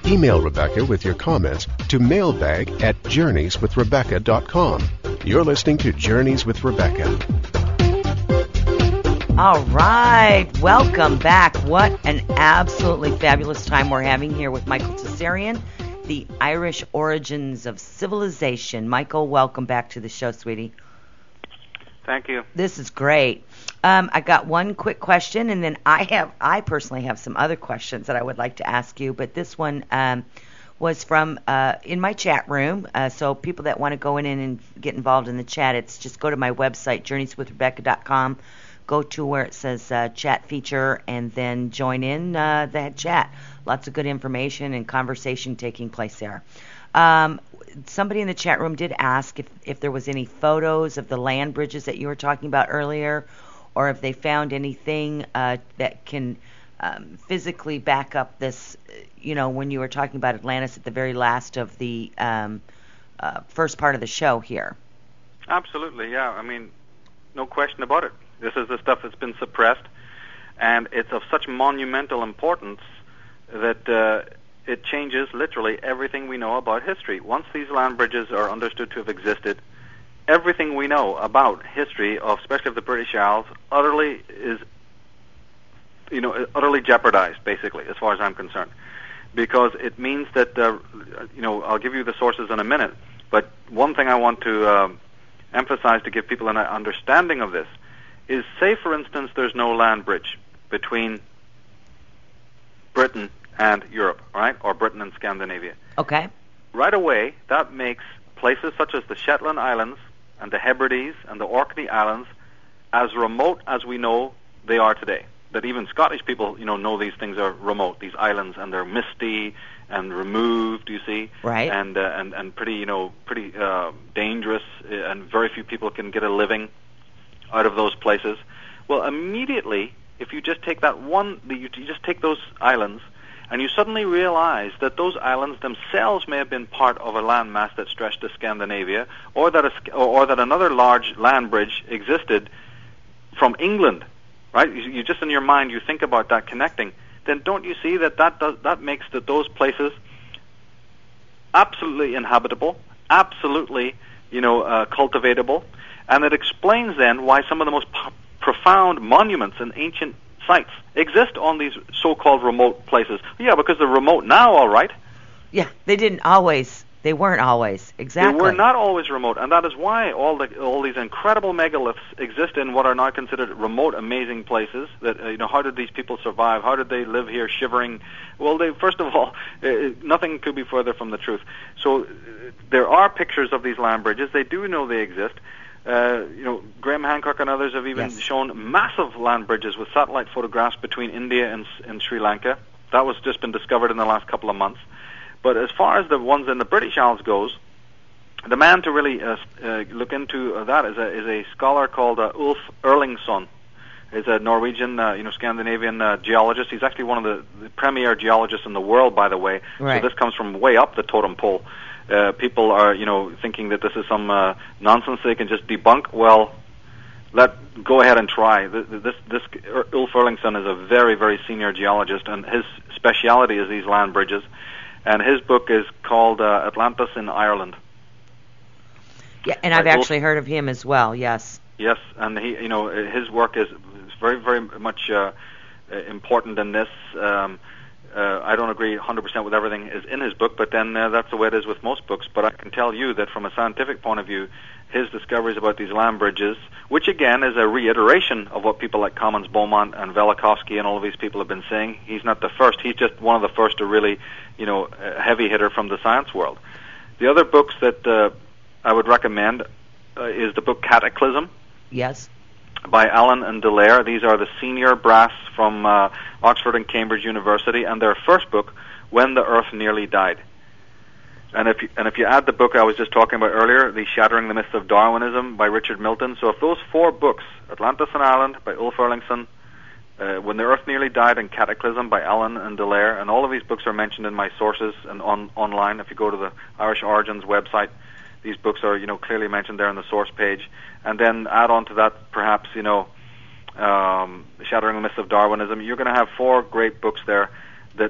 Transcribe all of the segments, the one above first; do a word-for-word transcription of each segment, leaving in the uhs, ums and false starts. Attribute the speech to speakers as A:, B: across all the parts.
A: Email Rebecca with your comments to mailbag at journeys with rebecca dot com. You're listening to Journeys with Rebecca.
B: All right, welcome back. What an absolutely fabulous time we're having here with Michael Tsarion, the Irish Origins of Civilization. Michael, welcome back to the show, sweetie.
C: Thank you.
B: This is great. Um, I got one quick question, and then I have, I personally have some other questions that I would like to ask you. But this one um, was from uh, in my chat room. Uh, so people that want to go in and get involved in the chat, it's just go to my website, journeys with rebecca dot com. Go to where it says uh, chat feature, and then join in uh, that chat. Lots of good information and conversation taking place there. Um, somebody in the chat room did ask if, if there was any photos of the land bridges that you were talking about earlier, or if they found anything uh, that can um, physically back up this, you know, when you were talking about Atlantis at the very last of the um, uh, first part of the show here.
C: Absolutely, yeah. I mean, no question about it. This is the stuff that's been suppressed, and it's of such monumental importance that uh, it changes literally everything we know about history. Once these land bridges are understood to have existed, everything we know about history, of especially of the British Isles, utterly is, you know, utterly jeopardized, basically, as far as I'm concerned, because it means that, uh, you know, I'll give you the sources in a minute, but one thing I want to uh, emphasize to give people an understanding of this is, say, for instance, there's no land bridge between Britain and Europe, right, or Britain and Scandinavia.
B: Okay.
C: Right away, that makes places such as the Shetland Islands and the Hebrides and the Orkney Islands as remote as we know they are today. That even Scottish people, you know, know these things are remote, these islands, and they're misty and removed, you see,
B: right,
C: and uh, and and pretty, you know, pretty uh, dangerous, and very few people can get a living out of those places. Well, immediately, if you just take that one, you just take those islands, and you suddenly realize that those islands themselves may have been part of a landmass that stretched to Scandinavia, or that a, or that another large land bridge existed from England, right? You, you just in your mind you think about that connecting. Then don't you see that that does, that makes that those places absolutely inhabitable, absolutely, you know, uh, cultivatable, and it explains then why some of the most po- profound monuments and ancient sites exist on these so-called remote places. Yeah, because they're remote now, all right.
B: Yeah, they didn't always. They weren't always. Exactly.
C: They were not always remote, and that is why all the all these incredible megaliths exist in what are now considered remote, amazing places. That uh, you know, how did these people survive? How did they live here, shivering? Well, they first of all, uh, nothing could be further from the truth. So uh, there are pictures of these land bridges. They do know they exist. Uh, you know, Graham Hancock and others have even
B: yes.
C: shown massive land bridges with satellite photographs between India and, and Sri Lanka. That was just been discovered in the last couple of months. But as far as the ones in the British Isles goes, the man to really uh, uh, look into uh, that is a, is a scholar called uh, Ulf Erlingsson. He's a Norwegian, uh, you know, Scandinavian uh, geologist. He's actually one of the, the premier geologists in the world, by the way.
B: Right.
C: So this comes from way up the totem pole. Uh, people are, you know, thinking that this is some uh, nonsense they can just debunk. Well, let go ahead and try. This, this, this Ulf Erlingsson is a very, very senior geologist, and his speciality is these land bridges. And his book is called uh, Atlantis in Ireland.
B: Yeah, and I've
C: right,
B: actually Ulf, heard of him as well. Yes.
C: Yes, and he, you know, his work is very, very much uh, important in this. Um, Uh, I don't agree one hundred percent with everything is in his book, but then uh, that's the way it is with most books. But I can tell you that from a scientific point of view, his discoveries about these land bridges, which again is a reiteration of what people like Commons Beaumont and Velikovsky and all of these people have been saying. He's not the first. He's just one of the first to really, you know, a heavy hitter from the science world. The other books that uh, I would recommend uh, is the book Cataclysm.
B: Yes.
C: By Allen and Dallaire. These are the senior brass from uh, Oxford and Cambridge University, and their first book, When the Earth Nearly Died. And if you, and if you add the book I was just talking about earlier, The Shattering the Myths of Darwinism by Richard Milton, so if those four books, Atlantis in Ireland by Ulf Erlingsson, uh, When the Earth Nearly Died, and Cataclysm by Allen and Dallaire, and all of these books are mentioned in my sources and on online. If you go to the Irish Origins website, these books are, you know, clearly mentioned there on the source page. And then add on to that, perhaps, you know, um, Shattering the Myths of Darwinism. You're going to have four great books there that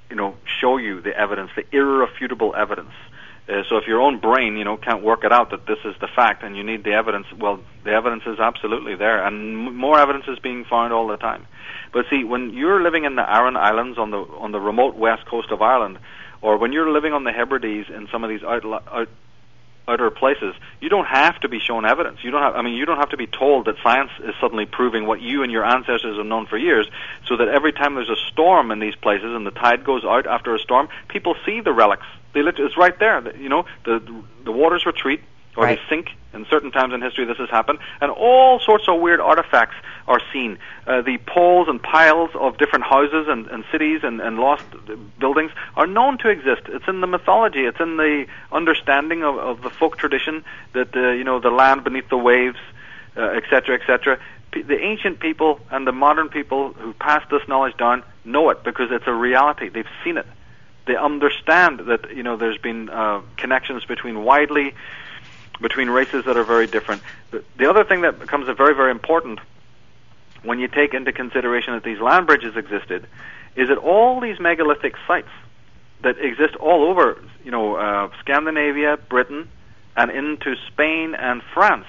C: you know, show you the evidence, the irrefutable evidence. Uh, so if your own brain, you know, can't work it out that this is the fact and you need the evidence, well, the evidence is absolutely there, and m- more evidence is being found all the time. But see, when you're living in the Aran Islands on the on the remote west coast of Ireland, or when you're living on the Hebrides in some of these out, out, outer places, you don't have to be shown evidence. You don't have, I mean, you don't have to be told that science is suddenly proving what you and your ancestors have known for years, so that every time there's a storm in these places and the tide goes out after a storm, people see the relics. They lit- it's right there. You know, the the waters retreat, or
B: right.
C: they sink. In certain times in history this has happened, and all sorts of weird artifacts are seen. Uh, the poles and piles of different houses and, and cities and, and lost buildings are known to exist. It's in the mythology. It's in the understanding of, of the folk tradition that, uh, you know, the land beneath the waves, uh, et cetera, et cetera. P- the ancient people and the modern people who passed this knowledge down know it because it's a reality. They've seen it. They understand that, you know, there's been uh, connections between widely between races that are very different. The, the other thing that becomes a very, very important when you take into consideration that these land bridges existed is that all these megalithic sites that exist all over, you know, uh, Scandinavia, Britain, and into Spain and France,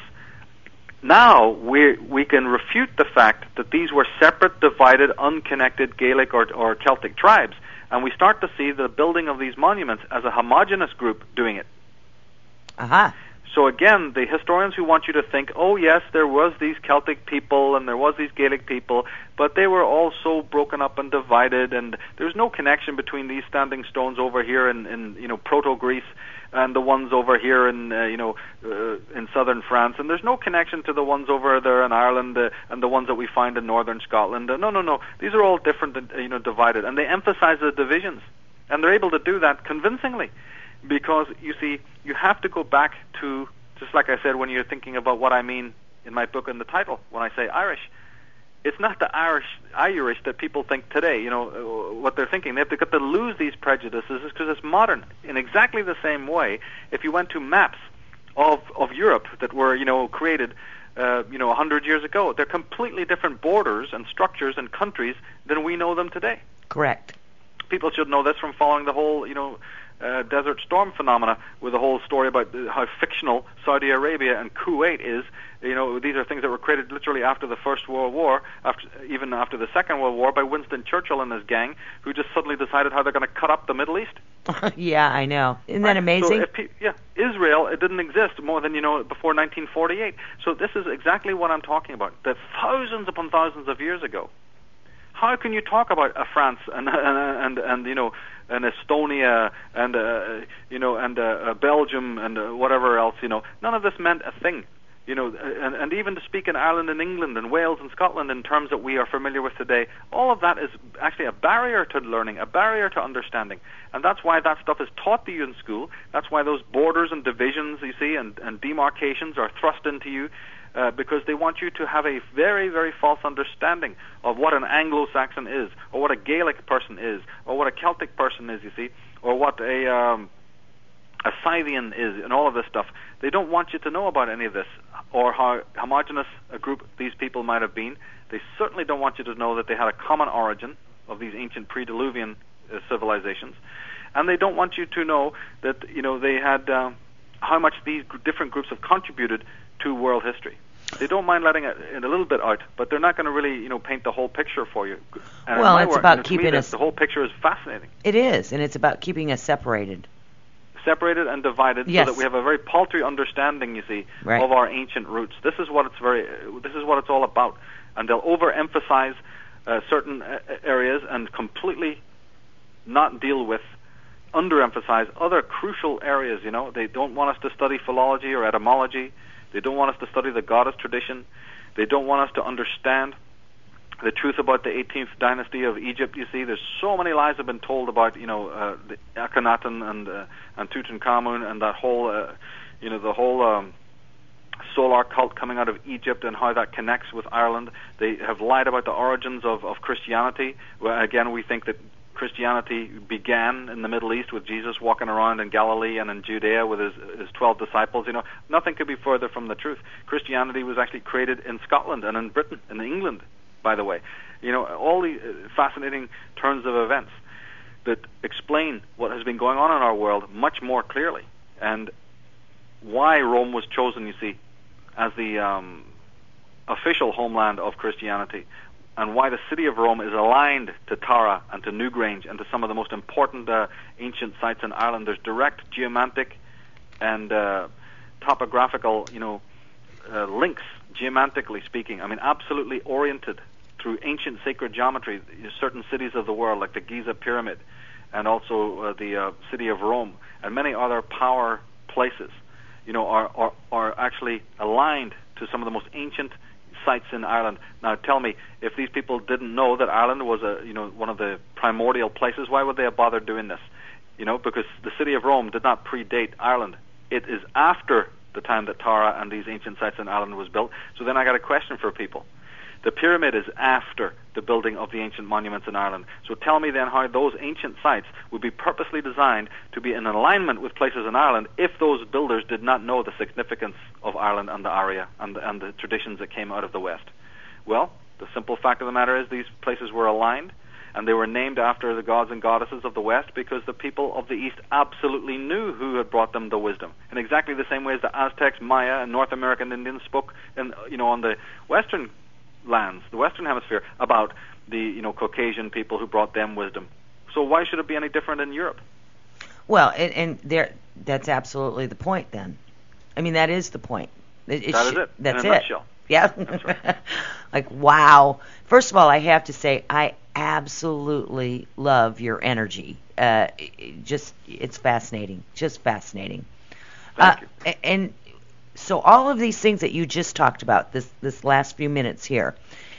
C: now we we can refute the fact that these were separate, divided, unconnected Gaelic or, or Celtic tribes, and we start to see the building of these monuments as a homogeneous group doing it.
B: Aha. Uh-huh.
C: So again, the historians who want you to think, oh yes, there was these Celtic people and there was these Gaelic people, but they were all so broken up and divided, and there's no connection between these standing stones over here in, in you know, Proto-Greece and the ones over here in uh, you know uh, in southern France, and there's no connection to the ones over there in Ireland uh, and the ones that we find in northern Scotland. Uh, no, no, no. These are all different, uh, you know, divided, and they emphasize the divisions, and they're able to do that convincingly. Because, you see, you have to go back to, just like I said when you're thinking about what I mean in my book in the title, when I say Irish, it's not the Irish Irish that people think today, you know, uh, what they're thinking. They have to, got to lose these prejudices because it's modern. In exactly the same way, if you went to maps of, of Europe that were, you know, created, uh, you know, one hundred years ago, they're completely different borders and structures and countries than we know them today.
B: Correct.
C: People should know this from following the whole, you know, Uh, Desert Storm phenomena, with the whole story about how fictional Saudi Arabia and Kuwait is. You know, these are things that were created literally after the First World War, after, even after the Second World War, by Winston Churchill and his gang, who just suddenly decided how they're going to cut up the Middle East.
B: Yeah, I know. Isn't that
C: right?
B: amazing?
C: So if pe- yeah, Israel, it didn't exist more than, you know, before nineteen forty-eight. So this is exactly what I'm talking about. That thousands upon thousands of years ago, how can you talk about a France and and and, and you know, and Estonia and uh, you know and uh, Belgium and uh, whatever else, you know? None of this meant a thing, you know. And, and even to speak in Ireland and England and Wales and Scotland in terms that we are familiar with today, all of that is actually a barrier to learning, a barrier to understanding, and that's why that stuff is taught to you in school. That's why those borders and divisions, you see, and, and demarcations are thrust into you. Uh, because they want you to have a very, very false understanding of what an Anglo-Saxon is, or what a Gaelic person is, or what a Celtic person is, you see, or what a um, a Scythian is, and all of this stuff. They don't want you to know about any of this, or how homogenous a group these people might have been. They certainly don't want you to know that they had a common origin of these ancient pre-Diluvian uh, civilizations, and they don't want you to know that, you know, they had uh, how much these different groups have contributed to world history. They don't mind letting it a little bit out, but they're not going to really, you know, paint the whole picture for you. And
B: well, it's
C: work,
B: about
C: you know,
B: keeping
C: me,
B: us.
C: The whole picture is fascinating.
B: It is, and it's about keeping us separated.
C: Separated and divided,
B: yes.
C: so that we have a very paltry understanding, you see,
B: right.
C: of our ancient roots. This is what it's very. This is what it's all about. And they'll overemphasize uh, certain uh, areas and completely not deal with, underemphasize other crucial areas. You know, they don't want us to study philology or etymology. They don't want us to study the goddess tradition. They don't want us to understand the truth about the eighteenth dynasty of Egypt. You see, there's so many lies have been told about, you know, uh, the Akhenaten and uh, and Tutankhamun and that whole, uh, you know, the whole um, solar cult coming out of Egypt and how that connects with Ireland. They have lied about the origins of, of Christianity. Well, again, we think that Christianity began in the Middle East with Jesus walking around in Galilee and in Judea with his, his twelve disciples. You know, nothing could be further from the truth. Christianity was actually created in Scotland and in Britain, in England, by the way. You know, all the fascinating turns of events. that explain what has been going on in our world much more clearly, and why Rome was chosen, you see, as the um, official homeland of Christianity, and why the city of Rome is aligned to Tara and to Newgrange and to some of the most important uh, ancient sites in Ireland. There's direct geomantic and uh, topographical, you know, uh, links, geomantically speaking. I mean, absolutely oriented through ancient sacred geometry, certain cities of the world, like the Giza Pyramid, and also uh, the uh, city of Rome, and many other power places, you know, are, are, are actually aligned to some of the most ancient sites in Ireland. Now, tell me, if these people didn't know that Ireland was a, you know, one of the primordial places, why would they have bothered doing this? You know, because the city of Rome did not predate Ireland. It is after the time that Tara and these ancient sites in Ireland was built. So then I got a question for people. The pyramid is after the building of the ancient monuments in Ireland. So tell me then how those ancient sites would be purposely designed to be in alignment with places in Ireland if those builders did not know the significance of Ireland and the area and the, and the traditions that came out of the West. Well, the simple fact of the matter is these places were aligned, and they were named after the gods and goddesses of the West because the people of the East absolutely knew who had brought them the wisdom. In exactly the same way as the Aztecs, Maya, and North American Indians spoke, in, you know, on the Western lands, the Western Hemisphere, about the, you know, Caucasian people who brought them wisdom. So why should it be any different in Europe?
B: Well, and, and there, that's absolutely the point. Then, I mean, that is the point. It, it
C: that
B: sh-
C: is it.
B: That's
C: in a
B: it.
C: Nutshell.
B: Yeah.
C: That's right.
B: Like, wow. First of all, I have to say, I absolutely love your energy. Uh, it just, it's fascinating. Just fascinating.
C: Thank
B: uh,
C: you.
B: And so all of these things that you just talked about, this this last few minutes here,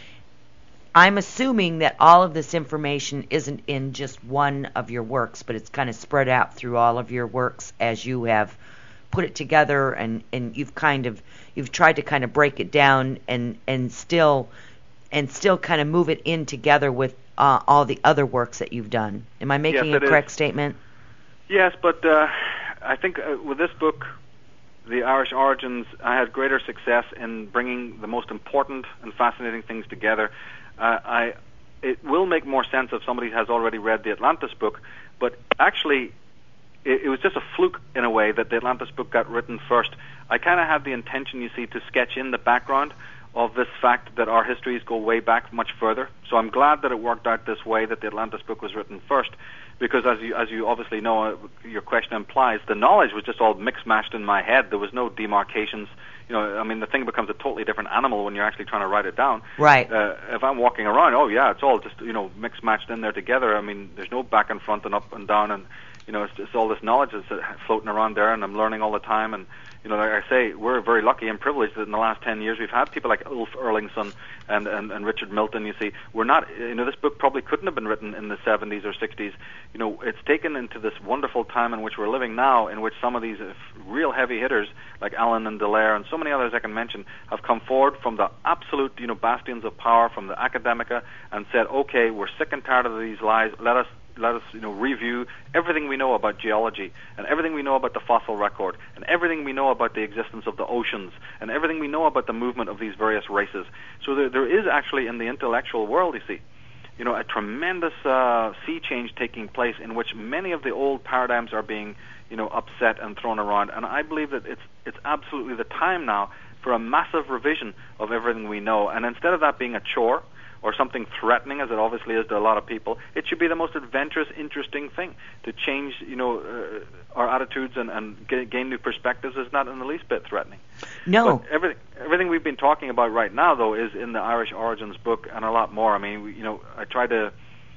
B: I'm assuming that all of this information isn't in just one of your works, but it's kind of spread out through all of your works as you have put it together, and, and you've kind of you've tried to kind of break it down and and still and still kind of move it in together with uh, all the other works that you've done. Am I making
C: Yes,
B: a
C: it
B: correct
C: is.
B: statement?
C: Yes, but uh, I think uh, with this book, The Irish Origins, I had greater success in bringing the most important and fascinating things together. Uh, I, it will make more sense if somebody has already read the Atlantis book, but actually it, it was just a fluke in a way that the Atlantis book got written first. I kind of had the intention, you see, to sketch in the background of this fact that our histories go way back much further. So I'm glad that it worked out this way, that the Atlantis book was written first, because as you as you obviously know, uh, your question implies, the knowledge was just all mixed-matched in my head. There was no demarcations. You know, I mean, the thing becomes a totally different animal when you're actually trying to write it down.
B: Right.
C: Uh, if I'm walking around, oh yeah, it's all just, you know, mixed-matched in there together. I mean, there's no back and front and up and down, and you know, it's just all this knowledge that's uh, floating around there, and I'm learning all the time. And you know, like I say, we're very lucky and privileged that in the last ten years we've had people like Ulf Erlingsson and, and, and Richard Milton. You see, we're not, you know, this book probably couldn't have been written in the seventies or sixties. You know, it's taken into this wonderful time in which we're living now, in which some of these uh, real heavy hitters like Allen and Dallaire and so many others I can mention have come forward from the absolute, you know, bastions of power, from the academica, and said, okay, we're sick and tired of these lies. Let us let us, you know, review everything we know about geology, and everything we know about the fossil record, and everything we know about the existence of the oceans, and everything we know about the movement of these various races. So there, there is actually in the intellectual world, you see, you know, a tremendous uh, sea change taking place in which many of the old paradigms are being, you know, upset and thrown around. And I believe that it's it's absolutely the time now for a massive revision of everything we know. And instead of that being a chore or something threatening, as it obviously is to a lot of people, it should be the most adventurous, interesting thing. To change, you know, uh, our attitudes and, and get, gain new perspectives is not in the least bit threatening.
B: No.
C: But everything, everything we've been talking about right now, though, is in the Irish Origins book and a lot more. I mean, we, you know, I try to,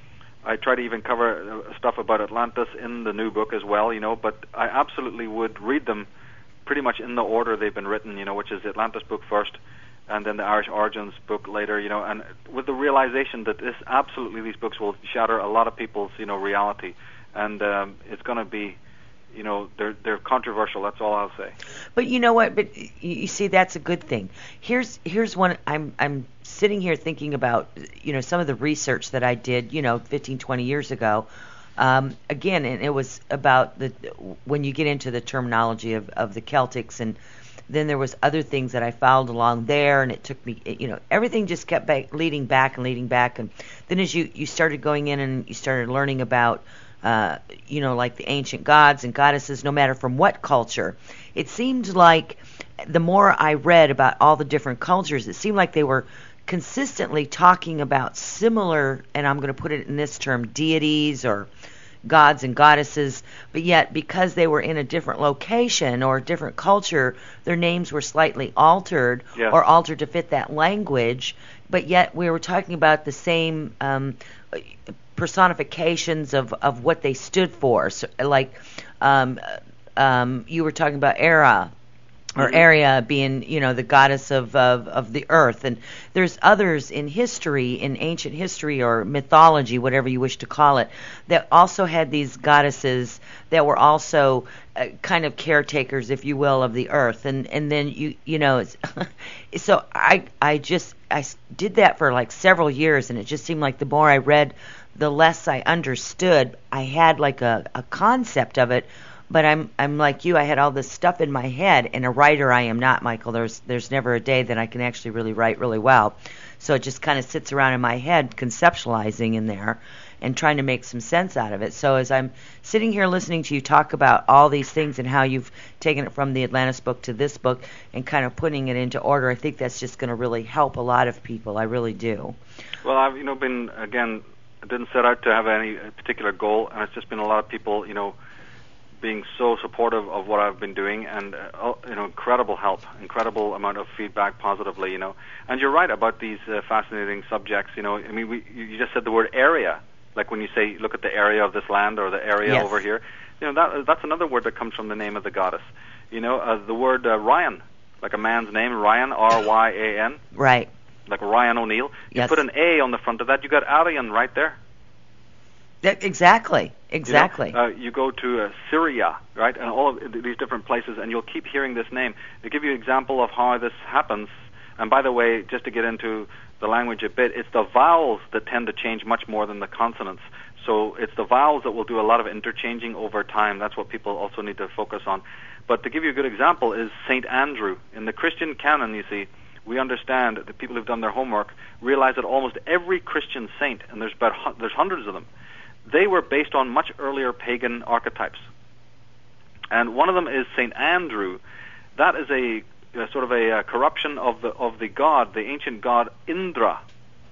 C: I try to even cover uh, stuff about Atlantis in the new book as well, you know, but I absolutely would read them pretty much in the order they've been written, you know, which is the Atlantis book first, and then the Irish Origins book later, you know, and with the realization that this absolutely these books will shatter a lot of people's, you know, reality, and um, it's going to be, you know, they're they're controversial. That's all I'll say.
B: But you know what? But you see, that's a good thing. Here's here's one. I'm I'm sitting here thinking about, you know, some of the research that I did, you know, fifteen, twenty years ago. Um, again, and it was about the when you get into the terminology of, of the Celtics, and then there was other things that I followed along there, and it took me, you know, everything just kept back, leading back and leading back. And then as you, you started going in and you started learning about uh, you know, like the ancient gods and goddesses, no matter from what culture. It seemed like the more I read about all the different cultures, it seemed like they were consistently talking about similar, and I'm going to put it in this term, deities or gods and goddesses, but yet because they were in a different location or a different culture, their names were slightly altered
C: yeah.
B: or altered to fit that language, but yet we were talking about the same um, personifications of, of what they stood for. So, like um, um, you were talking about Era, or
C: mm-hmm.
B: Area being, you know, the goddess of, of of the earth, and there's others in history, in ancient history or mythology, whatever you wish to call it, that also had these goddesses that were also uh, kind of caretakers, if you will, of the earth, and and then you you know, it's so I I just I did that for like several years, and it just seemed like the more I read, the less I understood. I had like a, a concept of it. But I'm I'm like you. I had all this stuff in my head, and a writer I am not, Michael. There's there's never a day that I can actually really write really well. So it just kind of sits around in my head, conceptualizing in there, and trying to make some sense out of it. So as I'm sitting here listening to you talk about all these things and how you've taken it from the Atlantis book to this book and kind of putting it into order, I think that's just going to really help a lot of people. I really do.
C: Well, I've you know been again. I didn't set out to have any particular goal, and it's just been a lot of people, you know. being so supportive of what I've been doing, and uh, you know, incredible help, incredible amount of feedback positively, you know. And you're right about these uh, fascinating subjects, you know. I mean, we, you just said the word area, like when you say, look at the area of this land or the area
B: yes.
C: over here. You know, that that's another word that comes from the name of the goddess. You know, uh, the word uh, Ryan, like a man's name, Ryan, R Y A N.
B: Right.
C: Like Ryan O'Neill. You
B: yes.
C: put an A on the front of that, you got Aryan right there.
B: That, exactly, exactly.
C: You know, uh, you go to uh, Syria, right, and all of these different places, and you'll keep hearing this name. To give you an example of how this happens, and by the way, just to get into the language a bit, it's the vowels that tend to change much more than the consonants. So it's the vowels that will do a lot of interchanging over time. That's what people also need to focus on. But to give you a good example is Saint Andrew. In the Christian canon, you see, we understand that the people who've done their homework realize that almost every Christian saint, and there's about there's hundreds of them, they were based on much earlier pagan archetypes. And one of them is Saint Andrew. That is a, a sort of a, a corruption of the of the god, the ancient god Indra.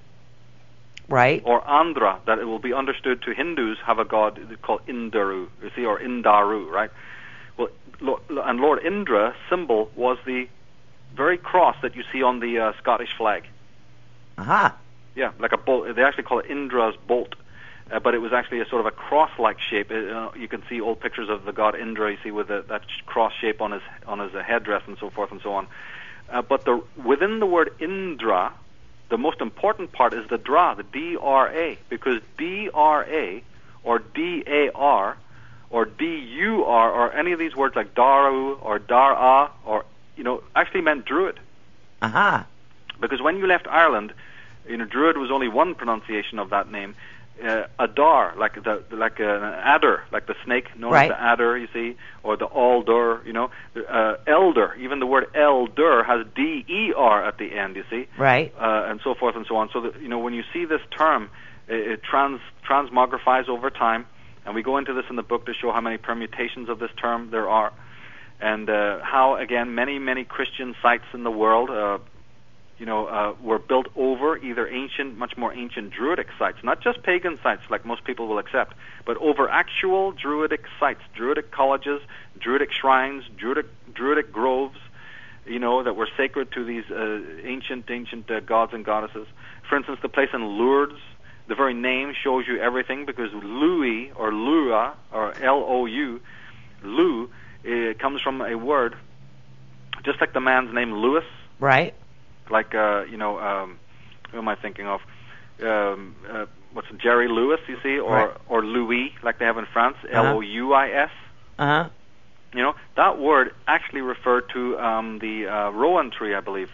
B: Right.
C: Or Andhra, that it will be understood to Hindus have a god called Indaru, you see, or Indaru, right? Well, and Lord Indra symbol was the very cross that you see on the uh, Scottish flag.
B: Aha.
C: Yeah, like a bolt. They actually call it Indra's bolt. Uh, but it was actually a sort of a cross-like shape. Uh, you can see old pictures of the god Indra, you see, with the, that cross shape on his on his uh, headdress and so forth and so on. Uh, but the within the word Indra, the most important part is the dra, the D R A, because D R A or D A R or D U R or any of these words like Daru or Dar-a or, you know, actually meant druid.
B: Aha.
C: Because when you left Ireland, you know, druid was only one pronunciation of that name. Uh, adar, like the like an adder, like the snake known
B: right.
C: as the adder, you see, or the alder, you know, uh, elder. Even the word elder has D E R at the end, you see,
B: right,
C: uh, and so forth and so on. So that, you know, when you see this term, it, it trans transmogrifies over time, and we go into this in the book to show how many permutations of this term there are, and uh, how again many many Christian sites in the world. Uh, you know, uh, were built over either ancient, much more ancient Druidic sites, not just pagan sites like most people will accept, but over actual Druidic sites, Druidic colleges, Druidic shrines, Druidic, Druidic groves, you know, that were sacred to these uh, ancient, ancient uh, gods and goddesses. For instance, the place in Lourdes, the very name shows you everything, because Louis, or Lua, or L O U, Lou, it comes from a word, just like the man's name Louis.
B: Right.
C: Like, uh, you know, um, who am I thinking of? Um, uh, what's it, Jerry Lewis, you see, or
B: right.
C: or Louis, like they have in France,
B: uh-huh.
C: L O U I S.
B: Uh-huh.
C: You know, that word actually referred to um, the uh, rowan tree, I believe.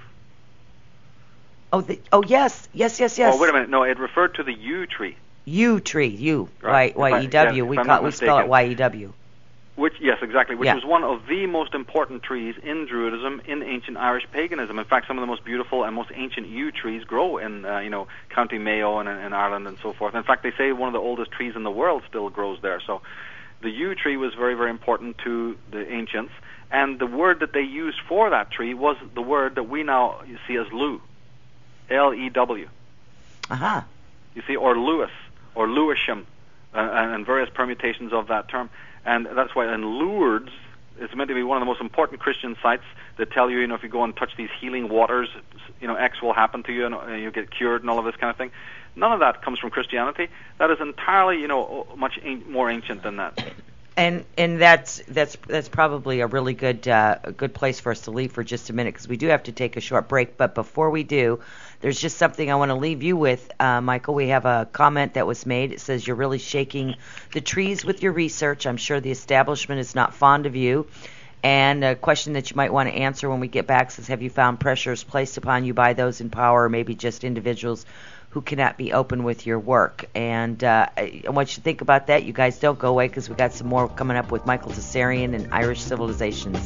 B: Oh, the, oh yes, yes, yes, yes.
C: Oh, wait a minute. No, it referred to the yew tree.
B: Yew tree, yew,
C: right.
B: Y E W.
C: I,
B: we
C: yeah,
B: call we spell it Y E W.
C: Which, yes, exactly, which
B: yeah.
C: was one of the most important trees in Druidism, in ancient Irish paganism. In fact, some of the most beautiful and most ancient yew trees grow in, uh, you know, County Mayo and in Ireland and so forth. In fact, they say one of the oldest trees in the world still grows there. So the yew tree was very, very important to the ancients. And the word that they used for that tree was the word that we now see as Lew, L E W.
B: Uh-huh.
C: You see, or Lewis, or Lewisham, uh, and various permutations of that term. And that's why in Lourdes, it's meant to be one of the most important Christian sites that tell you, you know, if you go and touch these healing waters, you know, X will happen to you and, and you get cured and all of this kind of thing. None of that comes from Christianity. That is entirely, you know, much an- more ancient than that.
B: And and that's that's that's probably a really good uh, a good place for us to leave for just a minute, because we do have to take a short break. But before we do, there's just something I want to leave you with, uh, Michael. We have a comment that was made. It says, "You're really shaking the trees with your research. I'm sure the establishment is not fond of you." And a question that you might want to answer when we get back says, "Have you found pressures placed upon you by those in power, or maybe just individuals who cannot be open with your work?" And uh, I want you to think about that. You guys don't go away, because we got some more coming up with Michael Tsarion and Irish Civilizations.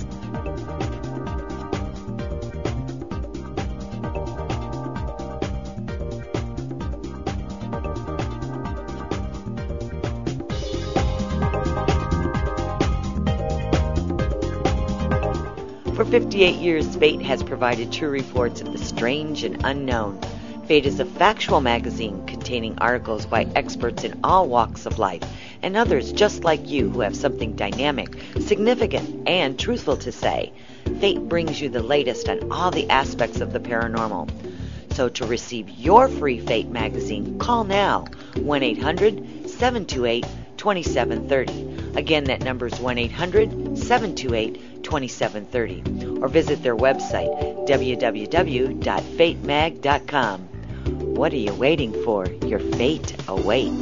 B: For fifty-eight years, Fate has provided true reports of the strange and unknown. Fate is a factual magazine containing articles by experts in all walks of life and others just like you who have something dynamic, significant, and truthful to say. Fate brings you the latest on all the aspects of the paranormal. So to receive your free Fate magazine, call now, one eight hundred, seven two eight, two seven three zero. Again, that number is one eight hundred, seven two eight, two seven three zero. Or visit their website, w w w dot fate mag dot com. What are you waiting for? Your fate awaits.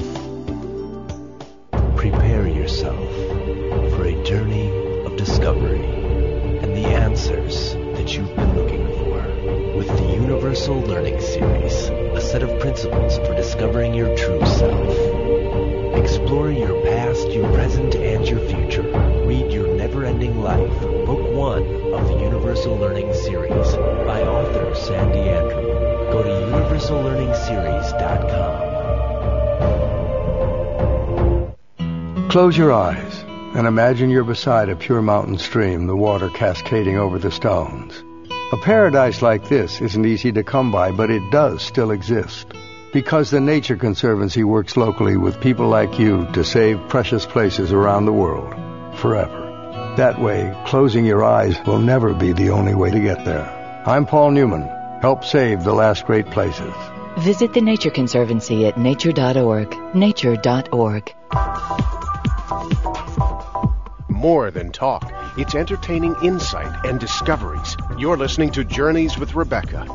D: Prepare yourself for a journey of discovery and the answers that you've been looking for with the Universal Learning Series, a set of principles for discovering your true self. Explore your past, your present, and your future. Read Your Never-Ending Life, Book One of the Universal Learning Series by author Sandy Andrew. Go to universal learning series dot com.
E: Close your eyes and imagine you're beside a pure mountain stream, the water cascading over the stones. A paradise like this isn't easy to come by, but it does still exist. Because the Nature Conservancy works locally with people like you to save precious places around the world, forever. That way, closing your eyes will never be the only way to get there. I'm Paul Newman. Help save the last great places.
F: Visit the Nature Conservancy at nature dot org. nature dot org.
A: More than talk, it's entertaining insight and discoveries. You're listening to Journeys with Rebecca.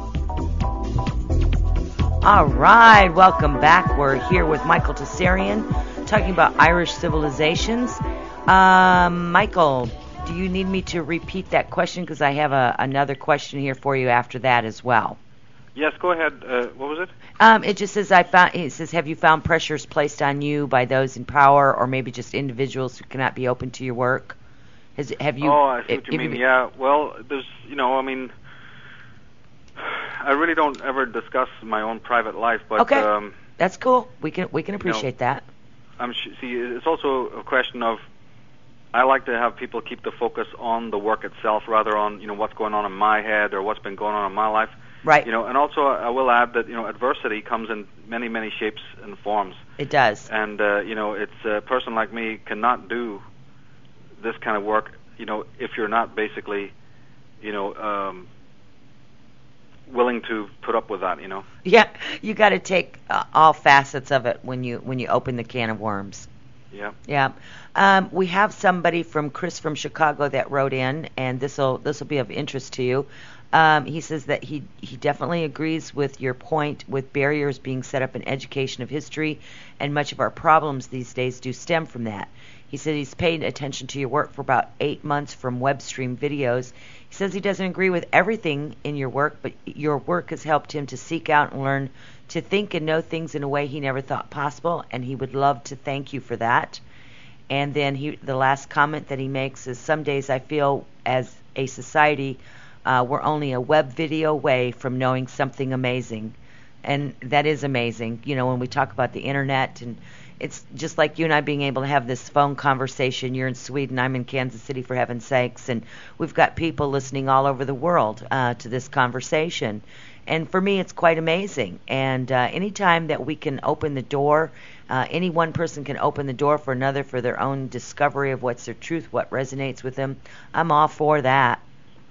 B: All right, welcome back. We're here with Michael Tsarion talking about Irish civilizations. Um, Michael, do you need me to repeat that question? Because I have a, another question here for you after that as well.
C: Yes, go ahead. Uh, what was it?
B: Um, it just says, I found, it says, have you found pressures placed on you by those in power, or maybe just individuals who cannot be open to your work? Has, have you?
C: Oh, I see what you
B: if,
C: mean.
B: if,
C: yeah. Well, there's, you know, I mean, I really don't ever discuss my own private life, but
B: okay,
C: um,
B: that's cool. We can we can appreciate
C: you know,
B: that.
C: I'm sh- see. It's also a question of, I like to have people keep the focus on the work itself rather on, you know, what's going on in my head or what's been going on in my life.
B: Right.
C: You know, and also I will add that, you know, adversity comes in many, many shapes and forms.
B: It does.
C: And, uh, you know, it's a person like me cannot do this kind of work, you know, if you're not basically, you know, um, willing to put up with that, you know.
B: Yeah, you got to take uh, all facets of it when you when you open the can of worms.
C: Yeah.
B: Yeah. Um, we have somebody from Chris from Chicago that wrote in, and this will this will be of interest to you. Um, he says that he he definitely agrees with your point with barriers being set up in education of history, and much of our problems these days do stem from that. He said he's paid attention to your work for about eight months from web stream videos. He says he doesn't agree with everything in your work, but your work has helped him to seek out and learn to think and know things in a way he never thought possible, and he would love to thank you for that. And then he, the last comment that he makes is, some days I feel as a society uh, we're only a web video away from knowing something amazing. And that is amazing, you know, when we talk about the internet, and it's just like you and I being able to have this phone conversation. You're in Sweden, I'm in Kansas City, for heaven's sakes, and we've got people listening all over the world uh, to this conversation. And for me, it's quite amazing. And uh, anytime that we can open the door, uh, any one person can open the door for another for their own discovery of what's their truth, what resonates with them, I'm all for that.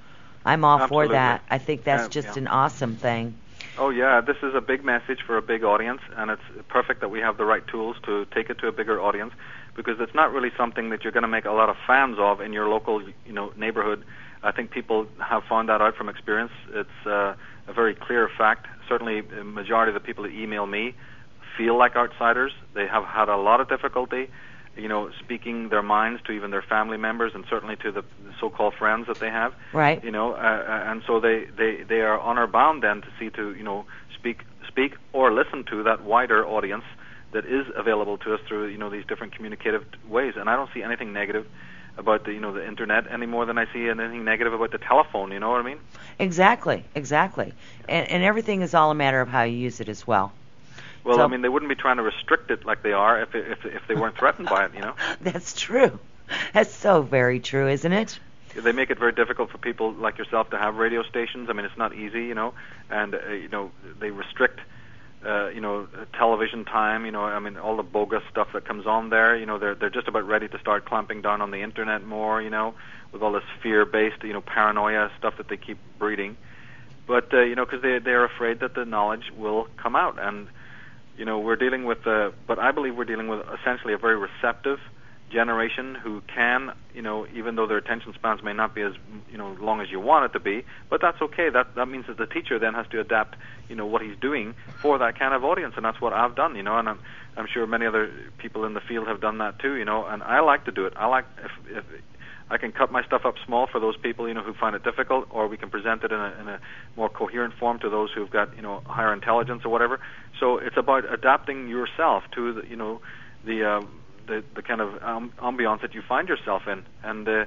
B: I'm all
C: Absolutely.
B: for that. I think that's
C: Uh,
B: just
C: yeah.
B: an awesome thing.
C: Oh, yeah, this is a big message for a big audience, and it's perfect that we have the right tools to take it to a bigger audience, because it's not really something that you're going to make a lot of fans of in your local, you know, neighborhood. I think people have found that out from experience. It's uh, a very clear fact. Certainly, the majority of the people that email me feel like outsiders. They have had a lot of difficulty, you know, speaking their minds to even their family members, and certainly to the so-called friends that they have.
B: Right.
C: You know, uh, and so they, they, they are honor bound then to see to, you know, speak speak or listen to that wider audience that is available to us through, you know, these different communicative ways. And I don't see anything negative about the, you know, the internet any more than I see anything negative about the telephone. You know what I mean?
B: Exactly, exactly. And, and everything is all a matter of how you use it as well.
C: Well,
B: So-
C: I mean, they wouldn't be trying to restrict it like they are if it, if if they weren't threatened by it. You know,
B: That's true. That's so very true, isn't it?
C: they make it very difficult for people like yourself to have radio stations. I mean, it's not easy, you know, and uh, you know they restrict, uh, you know, television time. You know, I mean, all the bogus stuff that comes on there. You know, they're they're just about ready to start clamping down on the internet more. You know, with all this fear-based, you know, paranoia stuff that they keep breeding. But uh, you know, because they they're afraid that the knowledge will come out, and you know, we're dealing with, uh, but I believe we're dealing with essentially a very receptive generation who can, you know, even though their attention spans may not be as, you know, long as you want it to be, but that's okay. That that means that the teacher then has to adapt, you know, what he's doing for that kind of audience, and that's what I've done, you know, and I'm I'm sure many other people in the field have done that too, you know, and I like to do it. I like if if I can cut my stuff up small for those people, you know, who find it difficult, or we can present it in a, in a more coherent form to those who've got, you know, higher intelligence or whatever. So it's about adapting yourself to the, you know, the uh, the the kind of um, ambiance that you find yourself in. And uh,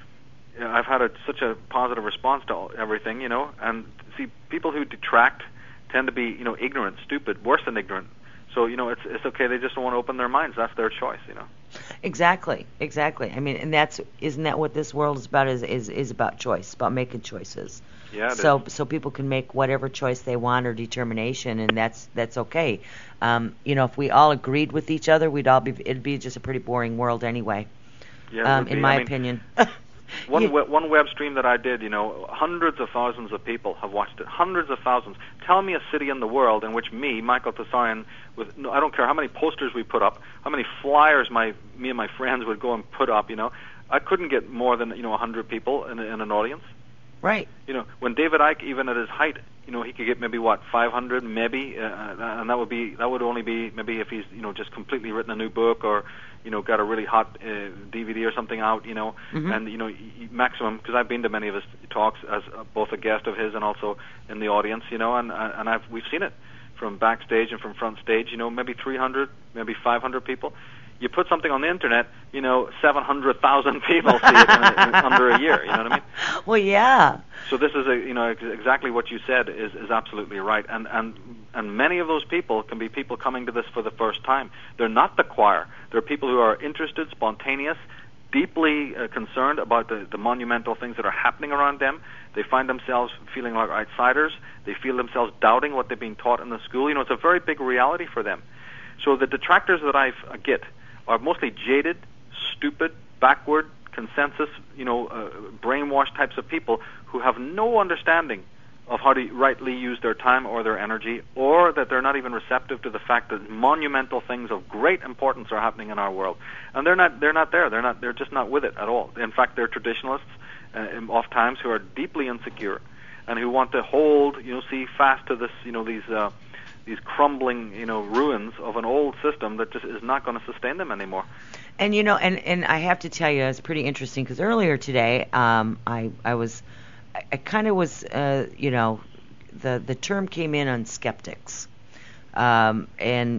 C: I've had a, such a positive response to all, everything, you know. And see, people who detract tend to be, you know, ignorant, stupid, worse than ignorant. So, you know, it's it's okay. They just don't want to open their minds. That's their choice, you know.
B: Exactly, exactly. I mean, and that's isn't that what this world is about? Is is is about choice, about making choices.
C: Yeah. It
B: So
C: is.
B: so people can make whatever choice they want or determination, and that's that's okay. Um, you know, if we all agreed with each other, we'd all be it'd be just a pretty boring world anyway.
C: Yeah, it
B: um,
C: would
B: in
C: be.
B: my
C: I mean,
B: opinion.
C: One
B: Yeah.
C: we- one web stream that I did, you know, hundreds of thousands of people have watched it. Hundreds of thousands. Tell me a city in the world in which me, Michael Tessarian, with no, I don't care how many posters we put up, how many flyers my me and my friends would go and put up. You know, I couldn't get more than you know a hundred people in, in an audience.
B: Right.
C: You know, when David Icke, even at his height, you know, he could get maybe what five hundred, maybe, uh, and that would be that would only be maybe if he's you know just completely written a new book or you know got a really hot uh, D V D or something out, you know,
B: Mhm.
C: and you know y- y- maximum because I've been to many of his talks as uh, both a guest of his and also in the audience, you know, and uh, and I've we've seen it from backstage and from front stage, you know, maybe three hundred, maybe five hundred people. You put something on the internet, you know, seven hundred thousand people see it in, a, in under a year. You know what I mean?
B: Well, yeah.
C: So this is a, you know, ex- exactly what you said is, is absolutely right, and and and many of those people can be people coming to this for the first time. They're not the choir. They're people who are interested, spontaneous, deeply uh, concerned about the, the monumental things that are happening around them. They find themselves feeling like outsiders. They feel themselves doubting what they've been taught in the school. You know, it's a very big reality for them. So the detractors that I uh, get are mostly jaded, stupid, backward, consensus, you know, uh, brainwashed types of people who have no understanding of how to rightly use their time or their energy, or that they're not even receptive to the fact that monumental things of great importance are happening in our world. And they're not they're not there. They're not they're just not with it at all. In fact, they're traditionalists uh, oft times who are deeply insecure and who want to hold, you know, see fast to this, you know, these uh, these crumbling, you know, ruins of an old system that just is not going to sustain them anymore.
B: And you know, and, and I have to tell you, it's pretty interesting because earlier today, um, I I was, I, I kind of was, uh, you know, the the term came in on skeptics, um, and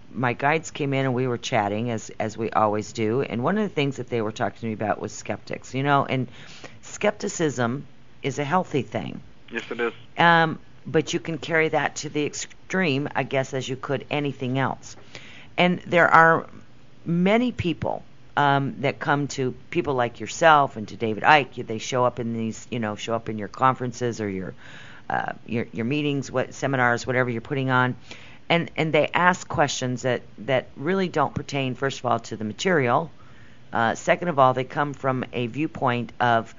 B: my guides came in and we were chatting as as we always do, and one of the things that they were talking to me about was skeptics. You know, and skepticism is a healthy thing.
C: Yes, it is.
B: Um, but you can carry that to the extreme, I guess, as you could anything else. And there are many people um, that come to people like yourself and to David Icke. They show up in these, you know, show up in your conferences or your uh, your your meetings, what seminars, whatever you're putting on, and and they ask questions that that really don't pertain, first of all, to the material. Uh, second of all, they come from a viewpoint of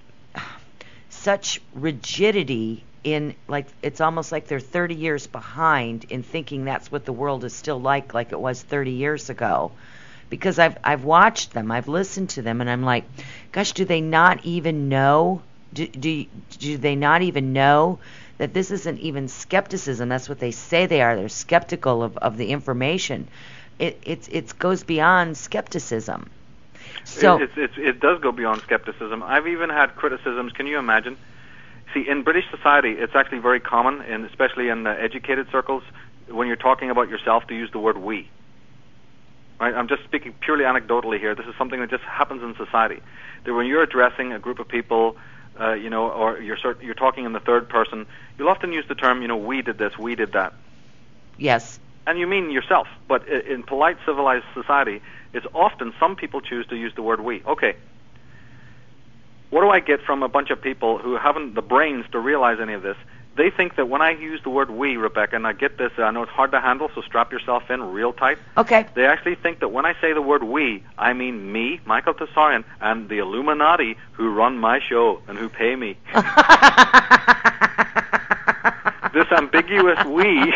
B: such rigidity in, like, it's almost like they're thirty years behind in thinking that's what the world is still like, like it was thirty years ago. Because I've I've watched them, I've listened to them, and I'm like, gosh, do they not even know? Do do do they not even know that this isn't even skepticism? That's what they say they are. They're skeptical of, of the information. It it's it goes beyond skepticism. So
C: it, it, it, it does go beyond skepticism. I've even had criticisms. Can you imagine? See, in British society, it's actually very common, and especially in uh, educated circles, when you're talking about yourself, to use the word we. Right? I'm just speaking purely anecdotally here. This is something that just happens in society. That when you're addressing a group of people, uh, you know, or you're cert- you're talking in the third person, you'll often use the term, you know, we did this, we did that.
B: Yes. And
C: you mean yourself, but in polite, civilized society, it's often some people choose to use the word we. Okay. What do I get from a bunch of people who haven't the brains to realize any of this? They think that when I use the word we, Rebecca, and I get this, I know it's hard to handle, so strap yourself in real tight.
B: Okay.
C: They actually think that when I say the word we, I mean me, Michael Tessarian, and the Illuminati who run my show and who pay me. This ambiguous we.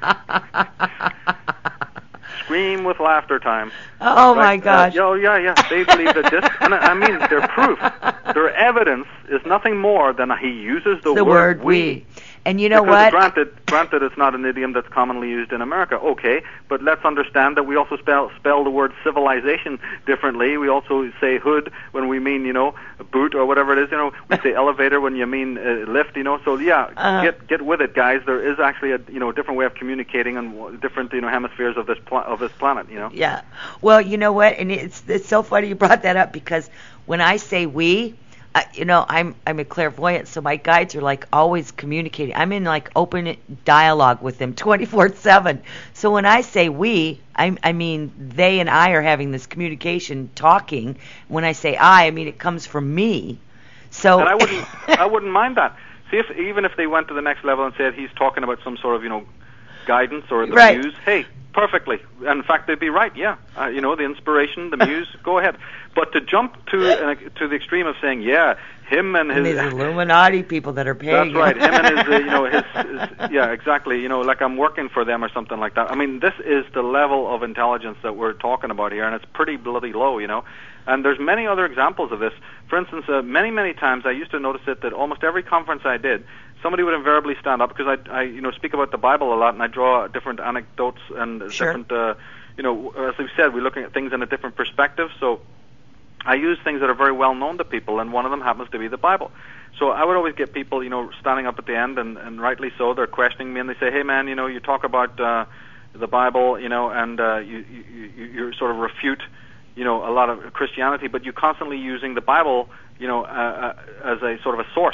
C: Scream with laughter time.
B: Oh,
C: right?
B: my gosh.
C: Uh, oh, yeah, yeah. They believe that this, and I, I mean, their proof, their evidence is nothing more than he uses the,
B: the
C: word,
B: word we. we. And you know
C: because
B: what?
C: Granted, granted, it's not an idiom that's commonly used in America. Okay, but let's understand that we also spell spell the word civilization differently. We also say hood when we mean, you know, boot or whatever it is. You know, we say elevator when you mean uh, lift. You know, so yeah, uh, get get with it, guys. There is actually a you know different way of communicating on different you know hemispheres of this pla- of this planet. You know.
B: Yeah. Well, you know what? And it's it's so funny you brought that up because when I say we. Uh, you know, I'm I'm a clairvoyant, so my guides are like always communicating. I'm in like open dialogue with them twenty-four seven. So when I say we, I I mean they and I are having this communication, talking. When I say I, I mean it comes from me. So
C: and I wouldn't I wouldn't mind that. See, if even if they went to the next level and said he's talking about some sort of you know guidance or the
B: right.
C: muse, hey, perfectly. In fact, they'd be right. Yeah, uh, you know, the inspiration, the muse. Go ahead. But to jump to uh, to the extreme of saying, yeah, him and his
B: and these Illuminati people that are paying.
C: That's right. Him and his, uh, you know, his, his. Yeah, exactly. You know, like I'm working for them or something like that. I mean, this is the level of intelligence that we're talking about here, and it's pretty bloody low, you know. And there's many other examples of this. For instance, uh, many, many times I used to notice it that almost every conference I did, somebody would invariably stand up because I, I, you know, speak about the Bible a lot, and I draw different anecdotes and
B: sure.
C: different, uh, you know, as we've said, we're looking at things in a different perspective. So I use things that are very well known to people, and one of them happens to be the Bible. So I would always get people, you know, standing up at the end, and, and rightly so, they're questioning me, and they say, "Hey, man, you know, you talk about uh, the Bible, you know, and uh, you, you you you sort of refute, you know, a lot of Christianity, but you're constantly using the Bible, you know, uh, uh, as a sort of a source.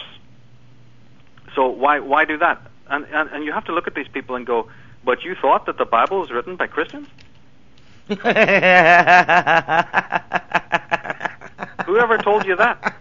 C: So why why do that?" And, and and you have to look at these people and go, "But you thought that the Bible was written by Christians?" Whoever told you that?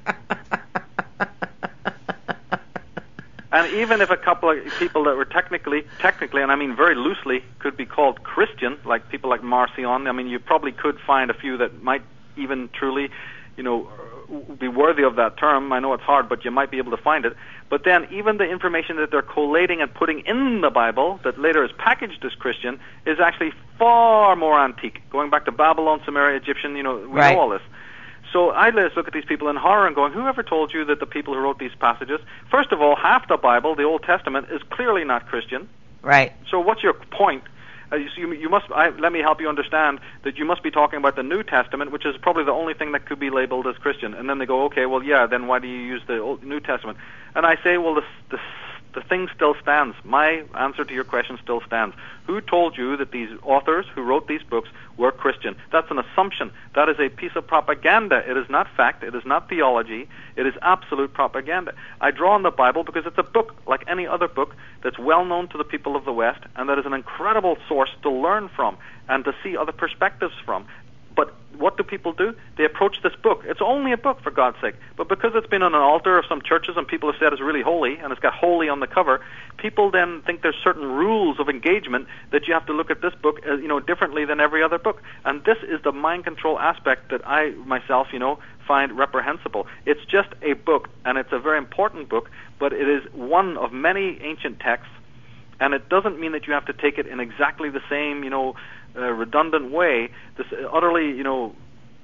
C: And even if a couple of people that were technically, technically, and I mean very loosely, could be called Christian, like people like Marcion, I mean, you probably could find a few that might even truly, you know, be worthy of that term. I know it's hard, but you might be able to find it. But then even the information that they're collating and putting in the Bible that later is packaged as Christian is actually far more antique. Going back to Babylon, Sumeria, Egyptian, you know, we
B: right.
C: know all this. So I just look at these people in horror and going, whoever told you that the people who wrote these passages, first of all, half the Bible, the Old Testament, is clearly not Christian.
B: Right.
C: So what's your point? Uh, you, you must. I, let me help you understand that you must be talking about the New Testament, which is probably the only thing that could be labeled as Christian. And then they go, okay, well, yeah, then why do you use the Old, New Testament? And I say, well, the, the the thing still stands. My answer to your question still stands. Who told you that these authors who wrote these books were Christian? That's an assumption. That is a piece of propaganda. It is not fact. It is not theology. It is absolute propaganda. I draw on the Bible because it's a book like any other book that's well known to the people of the West, and that is an incredible source to learn from and to see other perspectives from. But what do people do? They approach this book. It's only a book, for God's sake. But because it's been on an altar of some churches and people have said it's really holy, and it's got holy on the cover, people then think there's certain rules of engagement that you have to look at this book, uh, you know, differently than every other book. And this is the mind control aspect that I, myself, you know, find reprehensible. It's just a book, and it's a very important book, but it is one of many ancient texts, and it doesn't mean that you have to take it in exactly the same, you know, uh, redundant way, this utterly, you know,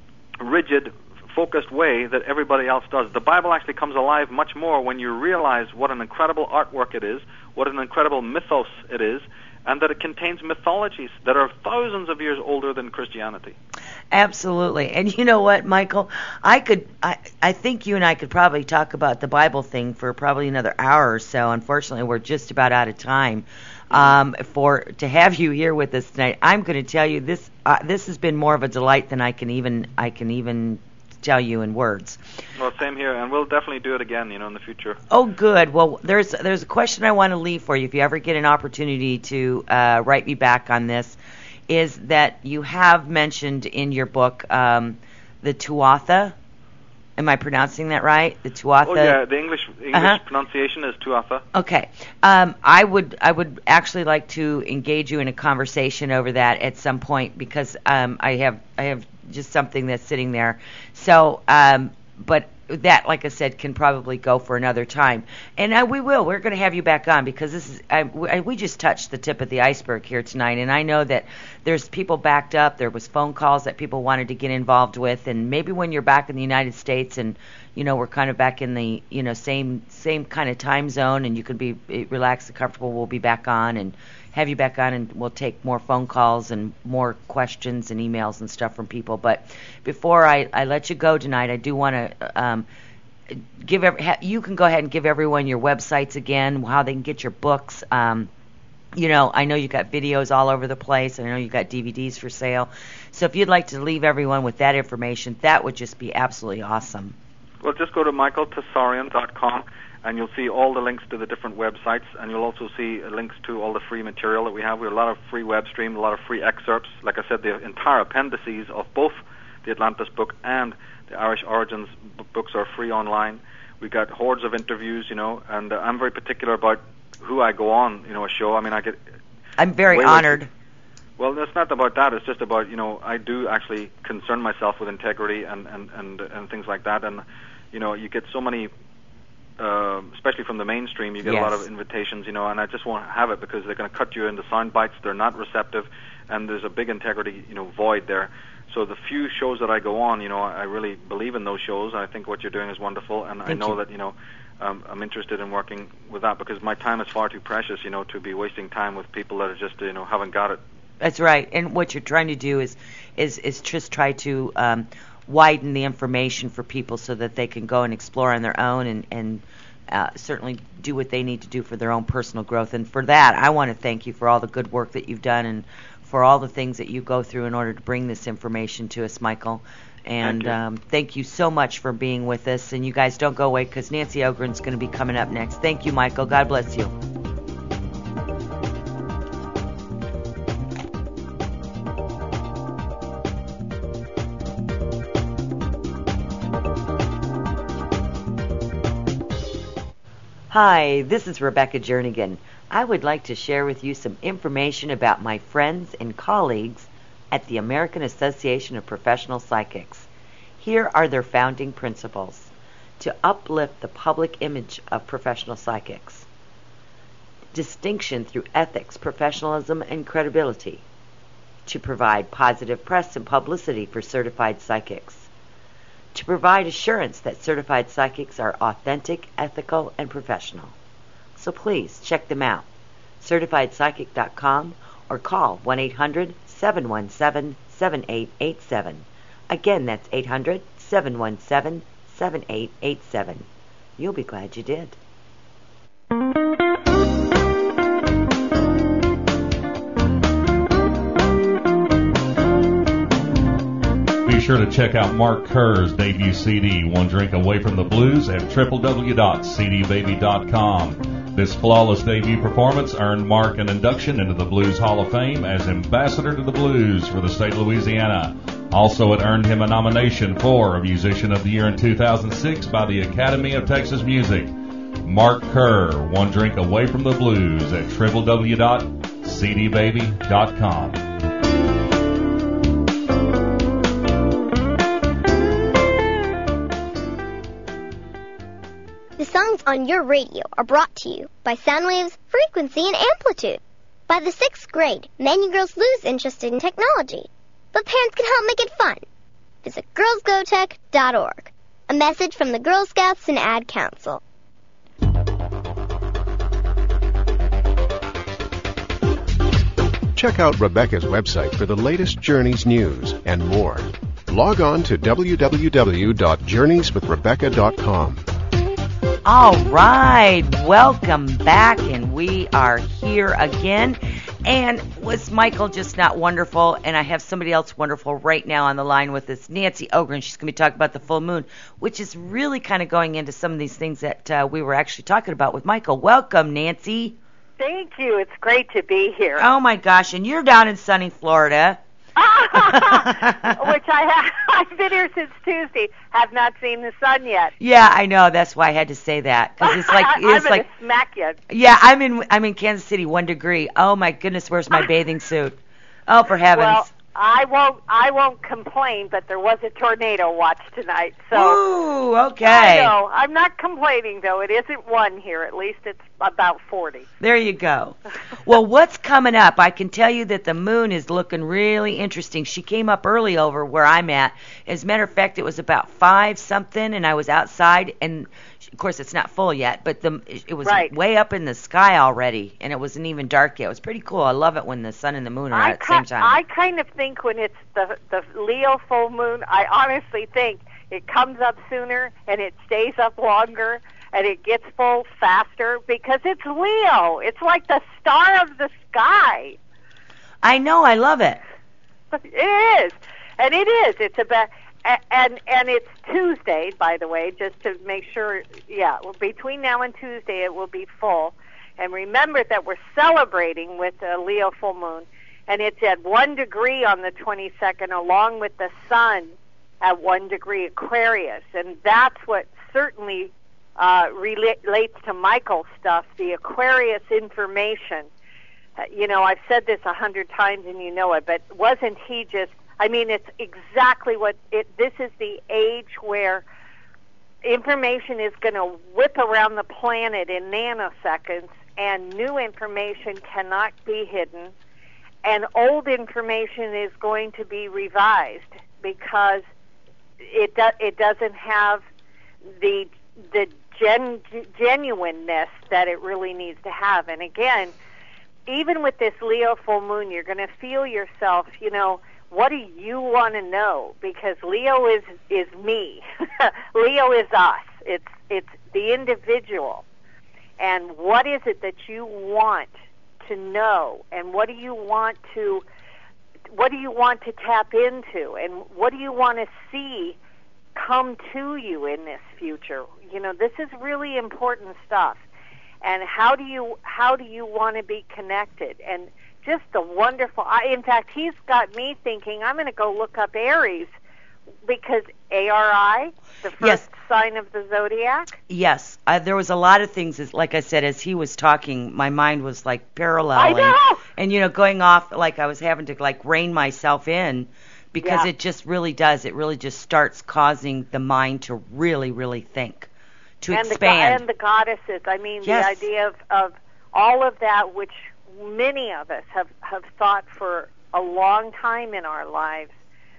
C: rigid, focused way that everybody else does. The Bible actually comes alive much more when you realize what an incredible artwork it is, what an incredible mythos it is, and that it contains mythologies that are thousands of years older than Christianity.
B: Absolutely. And you know what, Michael? I could, I, I think you and I could probably talk about the Bible thing for probably another hour or so. Unfortunately, we're just about out of time um, for to have you here with us tonight. I'm going to tell you this. Uh, this has been more of a delight than I can even I can even tell you in words.
C: Well, same here, and we'll definitely do it again, you know, in the future.
B: Oh, good. Well, there's there's a question I want to leave for you if you ever get an opportunity to uh, write me back on this. Is that you have mentioned in your book um, the Tuatha? Am I pronouncing that right? The Tuatha.
C: Oh yeah, the English English uh-huh. pronunciation is Tuatha.
B: Okay, um, I would I would actually like to engage you in a conversation over that at some point because um, I have I have just something that's sitting there. So, um, but that, like I said, can probably go for another time. And uh, we will. We're going to have you back on because this is I, we, we just touched the tip of the iceberg here tonight. And I know that there's people backed up. There was phone calls that people wanted to get involved with. And maybe when you're back in the United States and, you know, we're kind of back in the, you know, same same kind of time zone and you can be relaxed and comfortable, we'll be back on and have you back on, and we'll take more phone calls and more questions and emails and stuff from people. But before I, I let you go tonight, I do want to um, give every, ha, you can go ahead and give everyone your websites again, how they can get your books. Um, you know, I know you got videos all over the place. I know you got D V Ds for sale. So if you'd like to leave everyone with that information, that would just be absolutely awesome.
C: Well, just go to michael tesarian dot com. And you'll see all the links to the different websites, and you'll also see links to all the free material that we have. We have a lot of free web stream, a lot of free excerpts. Like I said, the entire appendices of both the Atlantis book and the Irish Origins b- books are free online. We've got hordes of interviews, you know, and uh, I'm very particular about who I go on, you know, a show. I mean, I get...
B: I'm very honored.
C: Way, well, it's not about that. It's just about, you know, I do actually concern myself with integrity and, and, and, and things like that. And, you know, you get so many... Uh, especially from the mainstream, you get yes. a lot of invitations, you know, and I just won't have it because they're going to cut you into sound bites. They're not receptive, and there's a big integrity, you know, void there. So the few shows that I go on, you know, I really believe in those shows. I think what you're doing is wonderful, and
B: Thank
C: I know
B: you.
C: that, you know, um, I'm interested in working with that because my time is far too precious, you know, to be wasting time with people that are just, you know, haven't got it.
B: That's right, and what you're trying to do is, is, is just try to um, widen the information for people so that they can go and explore on their own and, and uh, certainly do what they need to do for their own personal growth. And for that, I want to thank you for all the good work that you've done and for all the things that you go through in order to bring this information to us, Michael. And
C: thank you,
B: um, thank you so much for being with us. And you guys don't go away because Nancy Ogren's going to be coming up next. Thank you, Michael. God bless you. Hi, this is Rebecca Jernigan. I would like to share with you some information about my friends and colleagues at the American Association of Professional Psychics. Here are their founding principles: to uplift the public image of professional psychics, distinction through ethics, professionalism, and credibility, to provide positive press and publicity for certified psychics, to provide assurance that certified psychics are authentic, ethical, and professional. So please check them out, certified psychic dot com, or call one eight hundred, seven one seven, seven eight eight seven. Again, that's eight hundred, seven one seven, seven eight eight seven. You'll be glad you did.
G: sure to check out Mark Kerr's debut C D, One Drink Away from the Blues, at w w w dot c d baby dot com. This flawless debut performance earned Mark an induction into the Blues Hall of Fame as Ambassador to the Blues for the state of Louisiana. Also, it earned him a nomination for Musician of the Year in two thousand six by the Academy of Texas Music. Mark Kerr, One Drink Away from the Blues, at w w w dot c d baby dot com.
H: The songs on your radio are brought to you by Soundwave's Frequency and Amplitude. By the sixth grade, men and girls lose interest in technology, but parents can help make it fun. Visit girls go tech dot org. A message from the Girl Scouts and Ad Council.
A: Check out Rebecca's website for the latest Journeys news and more. Log on to w w w dot journeys with rebecca dot com.
B: All right, welcome back, and we are here again. And was Michael just not wonderful? And I have somebody else wonderful right now on the line with us, Nancy Ogren. She's going to be talking about the full moon, which is really kind of going into some of these things that uh, we were actually talking about with Michael. Welcome, Nancy.
I: Thank you. It's great to be here.
B: Oh, my gosh, and you're down in sunny Florida.
I: Which I have. I've been here since Tuesday. Have not seen the sun yet.
B: Yeah, I know. That's why I had to say that, because it's like it's
I: I'm
B: like
I: gonna smack you.
B: Yeah, I'm in I'm in Kansas City, one degree. Oh my goodness, where's my bathing suit? Oh, for heavens!
I: Well, I won't. I won't complain, but there was a tornado watch tonight. So.
B: Ooh, okay.
I: I know. I'm not complaining though. It isn't one here. At least it's about forty.
B: There you go. Well, what's coming up? I can tell you that the moon is looking really interesting. She came up early over where I'm at. As a matter of fact, it was about five something, and I was outside, and of course it's not full yet, but the it was
I: right.
B: way up in the sky already, and it wasn't even dark yet. It was pretty cool. I love it when the sun and the moon are
I: I
B: at the
I: ki-
B: same time.
I: I kind of think when it's the the Leo full moon, I honestly think it comes up sooner and it stays up longer. And it gets full faster because it's Leo. It's like the star of the sky.
B: I know. I love it.
I: It is, and it is. It's about and and it's Tuesday, by the way, just to make sure. Yeah, between now and Tuesday, it will be full. And remember that we're celebrating with the Leo full moon, and it's at one degree on the twenty-second, along with the sun at one degree Aquarius, and that's what certainly. Uh, relates to Michael's stuff, the Aquarius information. Uh, you know, I've said this a hundred times and you know it, but wasn't he just, I mean, it's exactly what, it. this is the age where information is going to whip around the planet in nanoseconds, and new information cannot be hidden, and old information is going to be revised because it, do, it doesn't have the the Gen, genuineness that it really needs to have. And again, even with this Leo full moon, you're going to feel yourself, you know, what do you want to know? Because Leo is is me. Leo is us. It's it's the individual. And what is it that you want to know? And what do you want to what do you want to tap into? And what do you want to see come to you in this future? You know, this is really important stuff. And how do you how do you want to be connected? And just the wonderful. I, in fact, he's got me thinking I'm going to go look up Aries because A R I, the first
B: yes.
I: sign of the zodiac.
B: Yes, I, there was a lot of things. As, like I said, as he was talking, my mind was like paralleling,
I: I know.
B: and you know, going off like I was having to like rein myself in. Because
I: yeah.
B: it just really does. It really just starts causing the mind to really, really think, to
I: and
B: expand.
I: The, and the goddesses. I mean,
B: yes.
I: the idea of, of all of that, which many of us have, have thought for a long time in our lives.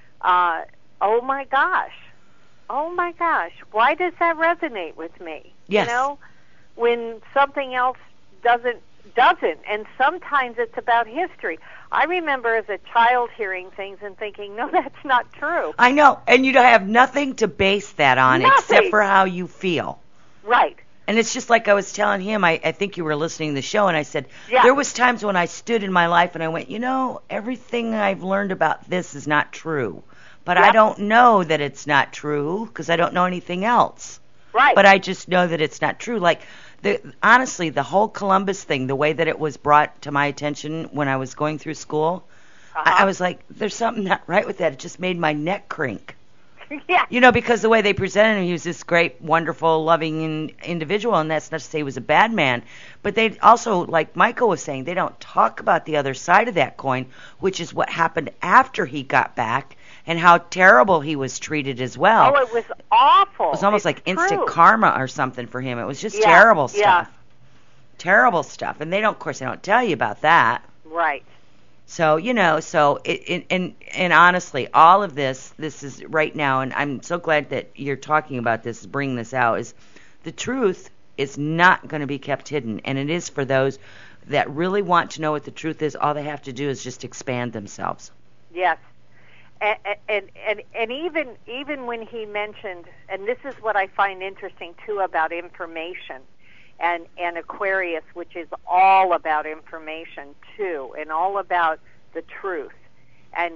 I: Uh, oh, my gosh. Oh, my gosh. Why does that resonate with me?
B: Yes.
I: You know, when something else doesn't, doesn't. And sometimes it's about history. I remember as a child hearing things and thinking, no, that's not true.
B: I know. And you have nothing to base that on
I: Nothing.
B: except for how you feel.
I: Right.
B: And it's just like I was telling him, I, I think you were listening to the show, and I said,
I: yeah.
B: there was times when I stood in my life and I went, you know, everything I've learned about this is not true. But
I: Yep.
B: I don't know that it's not true because I don't know anything else.
I: Right.
B: But I just know that it's not true. Like, the, honestly, the whole Columbus thing, the way that it was brought to my attention when I was going through school,
I: Uh-huh.
B: I, I was like, there's something not right with that. It just made my neck crink.
I: Yeah.
B: You know, because the way they presented him, he was this great, wonderful, loving in, individual, and that's not to say he was a bad man. But they also, like Michael was saying, they don't talk about the other side of that coin, which is what happened after he got back and how terrible he was treated as well.
I: Oh, it was awful.
B: It was almost
I: It's
B: like instant
I: true.
B: karma or something for him. It was just
I: Yeah,
B: terrible
I: yeah.
B: stuff. Terrible stuff. And they don't, of course, they don't tell you about that.
I: Right.
B: So, you know, so, it, it, and and honestly, all of this, this is right now, and I'm so glad that you're talking about this, bringing this out, is the truth is not going to be kept hidden. And it is for those that really want to know what the truth is. All they have to do is just expand themselves.
I: Yes. And, and and and even even when he mentioned, and this is what I find interesting too about information, and and Aquarius, which is all about information too, and all about the truth, and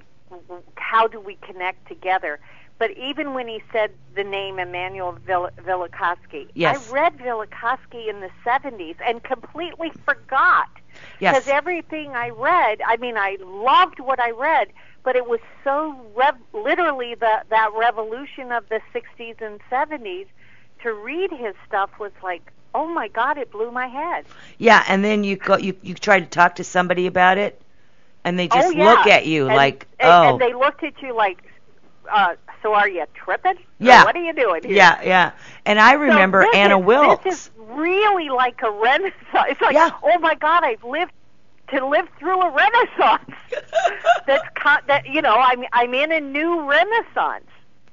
I: how do we connect together. But even when he said the name Immanuel Vil- Velikovsky,
B: Yes.
I: I read Velikovsky in the seventies and completely forgot.
B: Yes.
I: Because everything I read, I mean, I loved what I read, but it was so rev- literally the, that revolution of the sixties and seventies. To read his stuff was like, oh my God, it blew my head.
B: Yeah, and then you go, you you try to talk to somebody about it, and they just
I: oh, yeah.
B: look at you
I: and,
B: like,
I: and,
B: oh.
I: and they looked at you like, uh, so are you tripping?
B: Yeah.
I: Or what are you doing here?
B: Yeah, yeah. And I remember
I: so this
B: Anna
I: is,
B: Wilkes.
I: This is really like a renaissance. It's like,
B: Yeah.
I: oh my God, I've lived to live through a renaissance. That's con- that you know, I'm I'm in a new renaissance,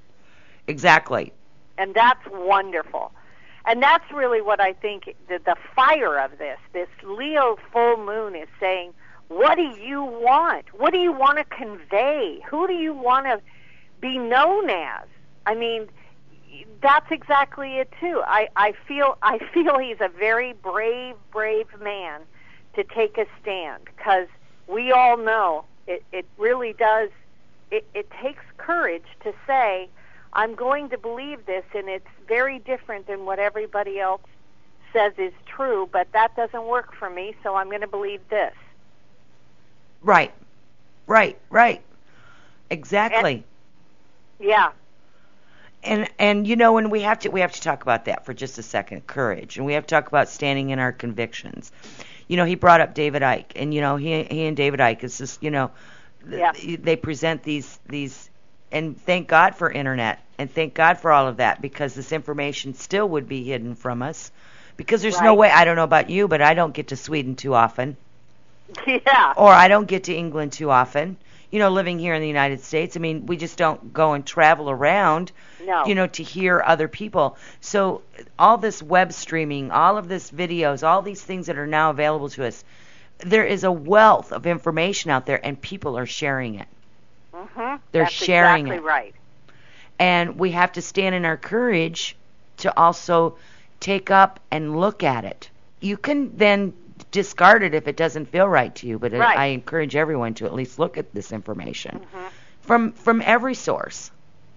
B: Exactly.
I: and that's wonderful. And that's really what I think the, the fire of this. This Leo full moon is saying, what do you want? What do you want to convey? Who do you want to be known as? I mean, that's exactly it too. I, I feel I feel he's a very brave, brave man to take a stand, because we all know it, it really does. It, it takes courage to say, I'm going to believe this, and it's very different than what everybody else says is true, but that doesn't work for me, so I'm going to believe this.
B: Right. Right, right. Exactly.
I: And, yeah.
B: And and you know, and we have to we have to talk about that for just a second, courage, and we have to talk about standing in our convictions. You know, he brought up David Icke, and you know, he he and David Icke is just, you know,
I: Yeah.
B: they present these these, and thank God for internet, and thank God for all of that, because this information still would be hidden from us, because there's no
I: Right.
B: way. I don't know about you, but I don't get to Sweden too often,
I: Yeah.
B: or I don't get to England too often. You know, living here in the United States, I mean, we just don't go and travel around,
I: No.
B: you know, to hear other people. So all this web streaming, all of this videos, all these things that are now available to us, there is a wealth of information out there, and people are sharing it.
I: Mm-hmm.
B: They're
I: That's
B: sharing
I: exactly
B: it.
I: right.
B: And we have to stand in our courage to also take up and look at it. You can then discard it if it doesn't feel right to you, but
I: Right.
B: I encourage everyone to at least look at this information
I: Mm-hmm.
B: from from every source.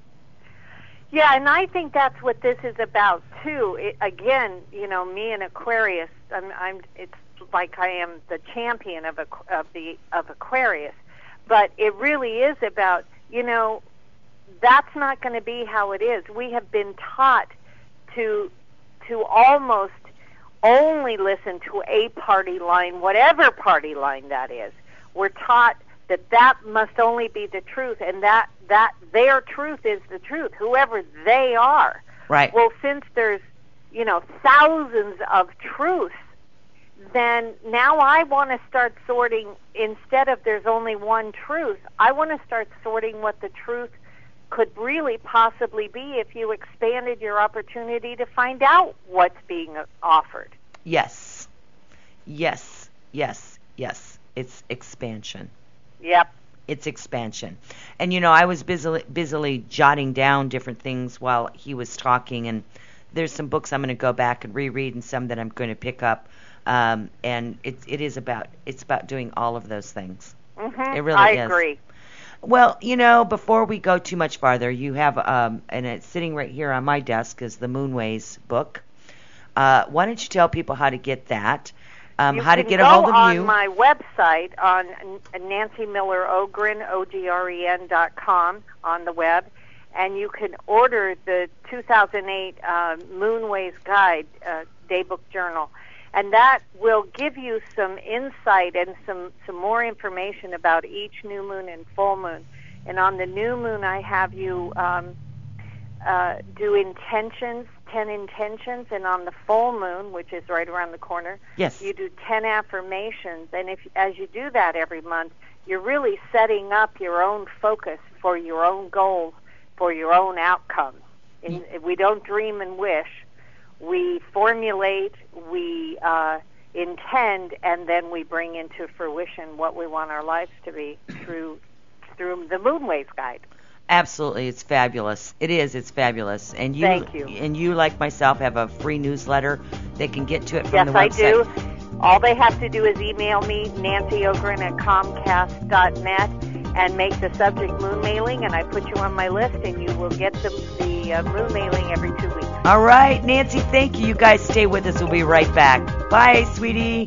I: Yeah, and I think that's what this is about too. It, again, you know, me and Aquarius, I'm, I'm. It's like I am the champion of Aqu- of the of Aquarius, but it really is about, you know, that's not going to be how it is. We have been taught to to almost only listen to a party line, whatever party line that is. We're taught that that must only be the truth, and that, that their truth is the truth, whoever they are.
B: Right.
I: Well, since there's, you know, thousands of truths, then now I want to start sorting, instead of there's only one truth, I want to start sorting what the truth could really possibly be if you expanded your opportunity to find out what's being offered.
B: Yes. Yes. Yes. Yes. It's expansion.
I: Yep.
B: It's expansion. And, you know, I was busily, busily jotting down different things while he was talking, and there's some books I'm going to go back and reread, and some that I'm going to pick up. Um, and it, it is about, it's about doing all of those things.
I: Mm-hmm.
B: It really
I: I
B: is.
I: agree.
B: Well, you know, before we go too much farther, you have, um, and it's sitting right here on my desk, is the Moonways book. Uh, why don't you tell people how to get that, um,
I: you
B: how to
I: can
B: get a hold
I: go
B: of
I: on
B: you?
I: my website on Nancy Miller Ogren, O G R E N dot com on the web, and you can order the two thousand eight uh, Moonways Guide uh, Daybook Journal. And that will give you some insight and some, some more information about each new moon and full moon. And on the new moon, I have you um, uh, do intentions, ten intentions. And on the full moon, which is right around the corner,
B: yes,
I: you do ten affirmations. And if as you do that every month, you're really setting up your own focus for your own goals, for your own outcomes. And we don't dream and wish. We formulate, we uh, intend, and then we bring into fruition what we want our lives to be through through the Moonways Guide.
B: Absolutely, it's fabulous. It is, it's fabulous. And you,
I: Thank you.
B: And you, like myself, have a free newsletter. They can get to it from
I: yes,
B: the website.
I: Yes, I do. All they have to do is email me, Nancy Ogren at Comcast dot net, and make the subject moon mailing, and I put you on my list, and you will get the, the uh, moon mailing every two weeks.
B: All right, Nancy, thank you. You guys stay with us. We'll be right back. Bye, sweetie.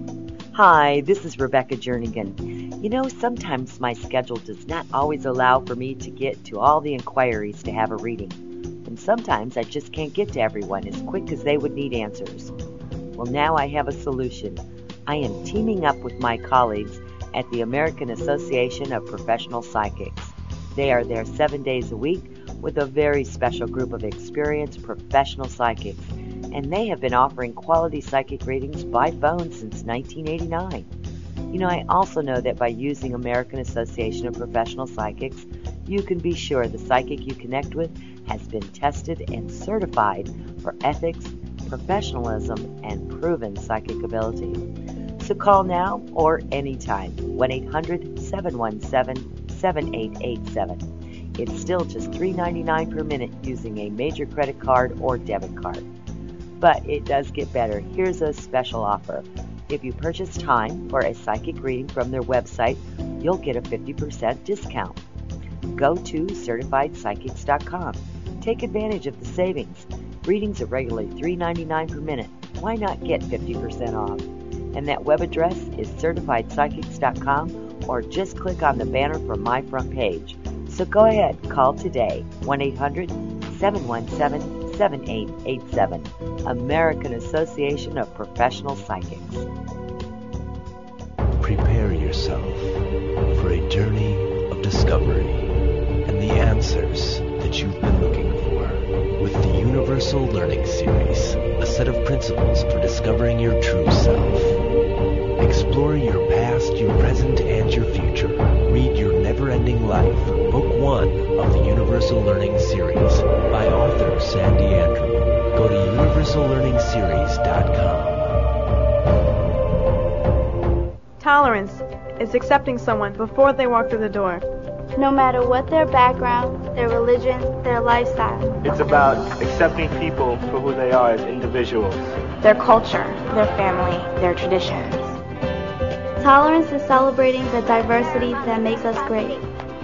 B: Hi, this is Rebecca Jernigan. You know, sometimes my schedule does not always allow for me to get to all the inquiries to have a reading. And sometimes I just can't get to everyone as quick as they would need answers. Well, now I have a solution. I am teaming up with my colleagues at the American Association of Professional Psychics. They are there seven days a week with a very special group of experienced professional psychics, and they have been offering quality psychic readings by phone since nineteen eighty-nine. You know, I also know that by using American Association of Professional Psychics, you can be sure the psychic you connect with has been tested and certified for ethics, professionalism, and proven psychic ability. So call now or anytime, one eight hundred, seven one seven, seven eight eight seven. It's still just three dollars and ninety-nine cents per minute using a major credit card or debit card. But it does get better. Here's a special offer. If you purchase time for a psychic reading from their website, you'll get a fifty percent discount. Go to certified psychics dot com. Take advantage of the savings. Readings are regularly three dollars and ninety-nine cents per minute. Why not get fifty percent off? And that web address is certified psychics dot com, or just click on the banner from my front page. So go ahead, call today, one eight hundred, seven one seven, seven eight eight seven. American Association of Professional Psychics.
D: Prepare yourself for a journey of discovery and the answers that you've been looking for with the Universal Learning Series, a set of principles for discovering your true self. Explore your past, your present, and your future. Read Your Never-Ending Life, Book One of the Universal Learning Series by author Sandy Andrew. Go to universal learning series dot com.
J: Tolerance is accepting someone before they walk through the door.
K: No matter what their background, their religion, their lifestyle.
L: It's about accepting people for who they are as individuals.
K: Their culture, their family, their traditions. Tolerance is celebrating the diversity that makes us great.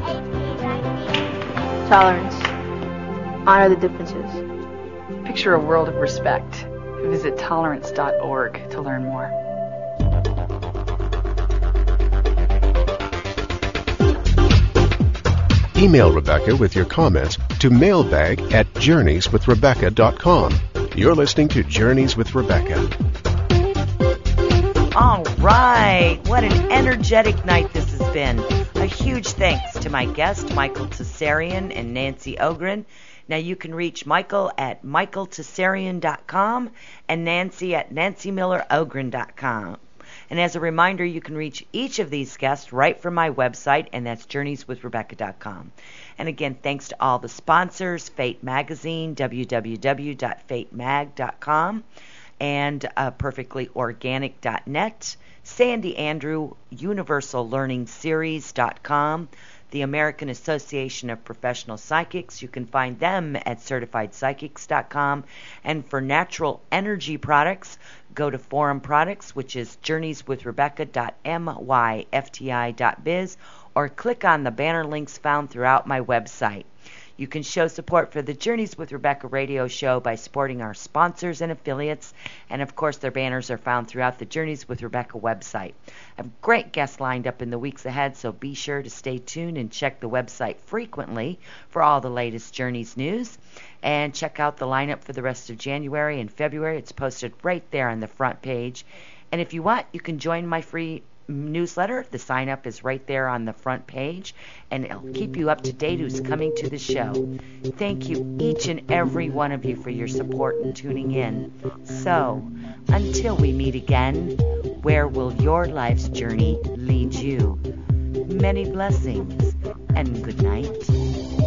M: Tolerance. Honor the differences. Picture a world of respect. Visit tolerance dot org to learn more.
A: Email Rebecca with your comments to mailbag at journeys with rebecca dot com. You're listening to Journeys with Rebecca.
B: All right. What an energetic night this has been. A huge thanks to my guests, Michael Tsarian and Nancy Ogren. Now you can reach Michael at michael tsarian dot com and Nancy at nancy miller ogren dot com. And as a reminder, you can reach each of these guests right from my website, and that's journeys with rebecca dot com. And again, thanks to all the sponsors, Fate Magazine, w w w dot fate mag dot com, and uh, perfectly organic dot net, Sandy Andrew, universal learning series dot com, the American Association of Professional Psychics. You can find them at certified psychics dot com. And for natural energy products, go to Forum Products, which is journeys with rebecca dot myfti dot biz, or click on the banner links found throughout my website. You can show support for the Journeys with Rebecca radio show by supporting our sponsors and affiliates, and of course their banners are found throughout the Journeys with Rebecca website. I have great guests lined up in the weeks ahead, so be sure to stay tuned and check the website frequently for all the latest Journeys news. And check out the lineup for the rest of January and February. It's posted right there on the front page. And if you want, you can join my free newsletter. The sign up is right there on the front page, and it'll keep you up to date who's coming to the show. Thank you, each and every one of you, for your support and tuning in. So, until we meet again, where will your life's journey lead you? Many blessings and good night.